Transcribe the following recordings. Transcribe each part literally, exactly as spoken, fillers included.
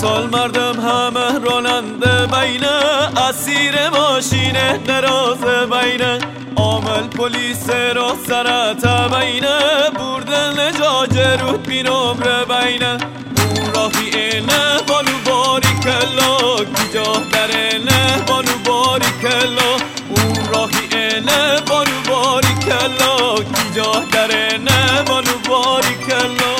امسال مردم همه راننده بینه، اسیر ماشینه دراز بینه، عامل پلیس را سرت بینه، برده نجاج رو بی نمره بینه. اون راهی اینه بانو باری کلا، کی جا درنه بانو باری کلا. اون راهی اینه بانو باری کلا، کی جا درنه بانو باری کلا.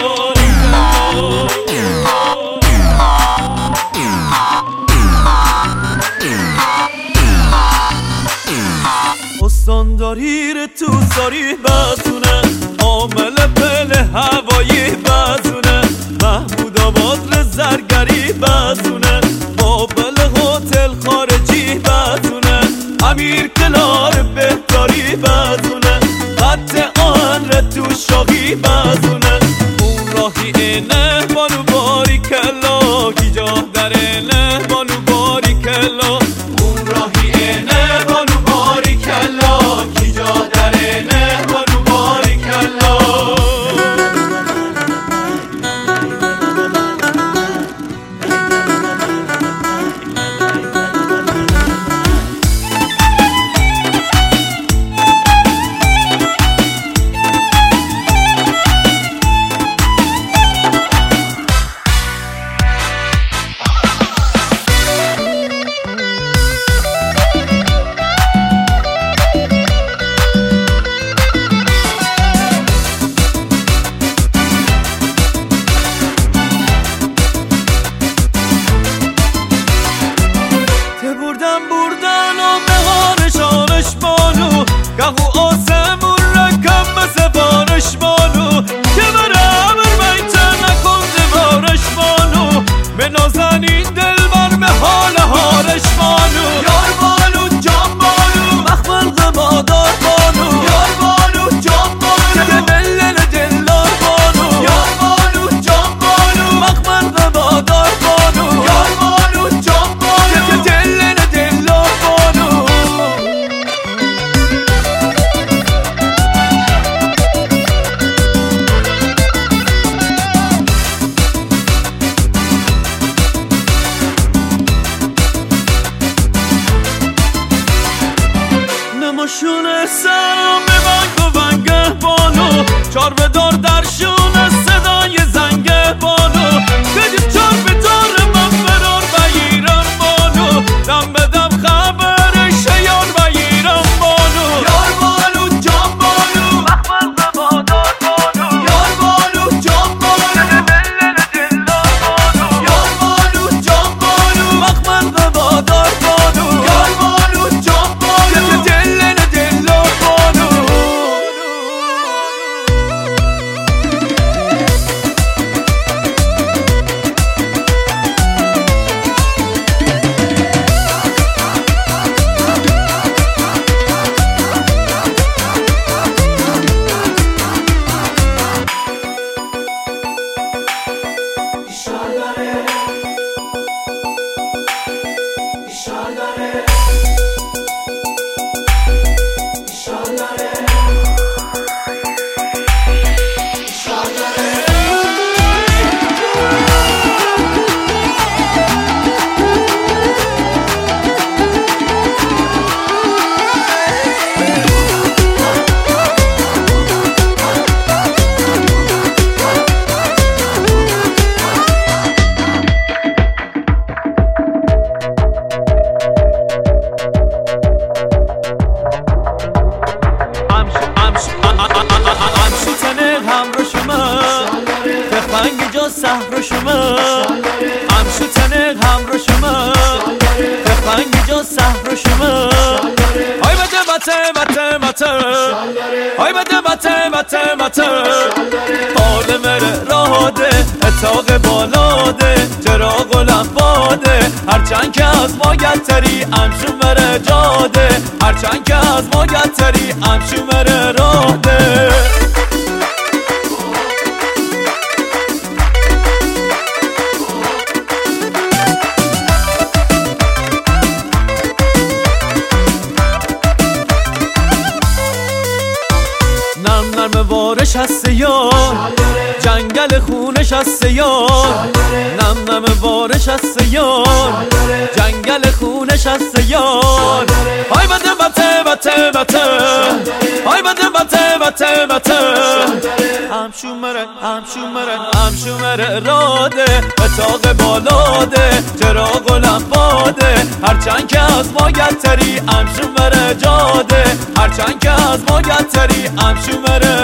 استانداری رو تو ساری بزونه، عامل پل هوایی بزونه، محمود آباد رو زرگری بزونه، بابل هتل خارجی بزونه، امیر کلار بهداری بزونه، خط آهن رو تو شاقی بزونه. اون راهی اینه بانو باری کلا، کی جا درنه بانو باری کلا. اون راهی اینه بانو باری کلا، کی جا درنه بانو باری کلا. بردن بردن و مهارش آرش بانو، گهو آسمون رکم به سفارش بانو، که بره امر بیته نکن دوارش بانو، به نازنین دل بر به حال حالش بانو. یار بانو جان بانو مخمل قبادار بانو، یار بانو جان بانو که دلن دلدار بانو، یار بانو جان بانو مخمل قبادار بانو، یار بانو جان بانو که دلن نماشونه سرم به بنگ و بنگه بانو، چار بدار در شونه صدای زنگه بانو، کجی چار بدار من فرار بگیرم بانو، دم به دم خبرش یار بگیرم بانو. یار بانو جان بانو مخمل قبادار بانو، یار بانو جان بانو دلن دلدار بانو، یار بانو جان بانو مخمل قبادار بانو، یار بانو جان بانو دلن دلدار بانو. سهر شما امشو تنه هم رو شما بخنگی جا سهر شما آی بده بته بته بته آی بده بته بته بته باله مره راده اتاق بالاده چراغ و لفاده هرچند که از ما گتری امشو مره جاده هرچند که از ما گتری امشو مره راده نرم وارش هست یار جنگل خونش از سیار، نم نم بارش از سیار، جنگل خونش از سیار. های بده بته بته بته، های بده بته بته بته. همشومره همشومره همشومره راده، اتاق بالاده، چراغ و لمباده. هرچند که از ما گتری همشومره جاده، هرچند که از ما گتری همشومره